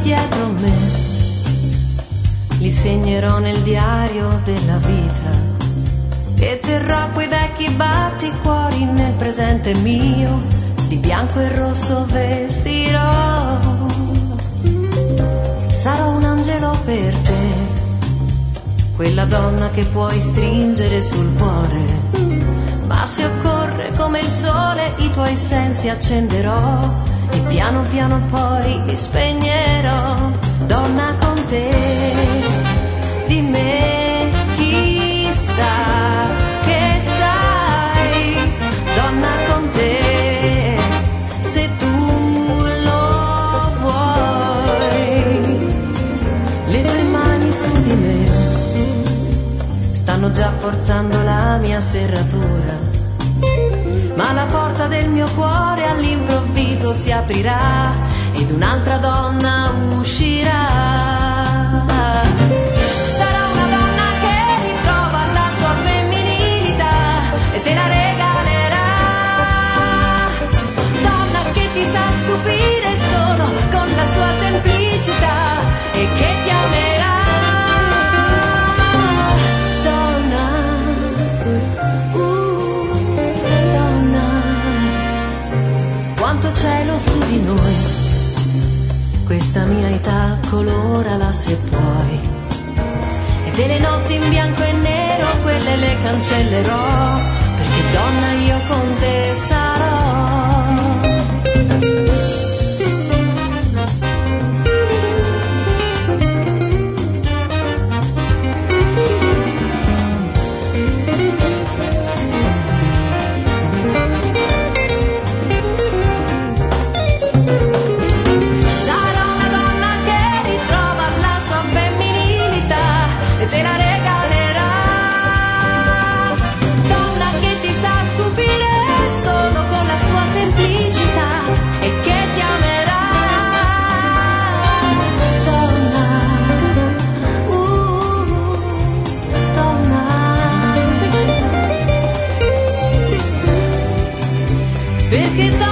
dietro me, li segnerò nel diario della vita e terrò quei vecchi batticuori nel presente mio, di bianco e rosso vestirò. Sarò un angelo per te, quella donna che puoi stringere sul cuore, ma se occorre come il sole i tuoi sensi accenderò e piano piano poi li spegnerò. Donna con te, di me chi sa che sai, donna con te, se tu lo vuoi. Le tue mani su di me stanno già forzando la mia serratura, ma la porta del mio cuore all'improvviso si aprirà ed un'altra donna uscirà. Sarà una donna che ritrova la sua femminilità e te la regalerà. Donna che ti sa stupire solo con la sua semplicità e che ti amerà. Quanto cielo su di noi, questa mia età colorala se puoi, e delle notti in bianco e nero quelle le cancellerò, perché donna io con te sarò. Te la regalerà, donna che ti sa stupire solo con la sua semplicità e che ti amerà. Donna, donna, perché donna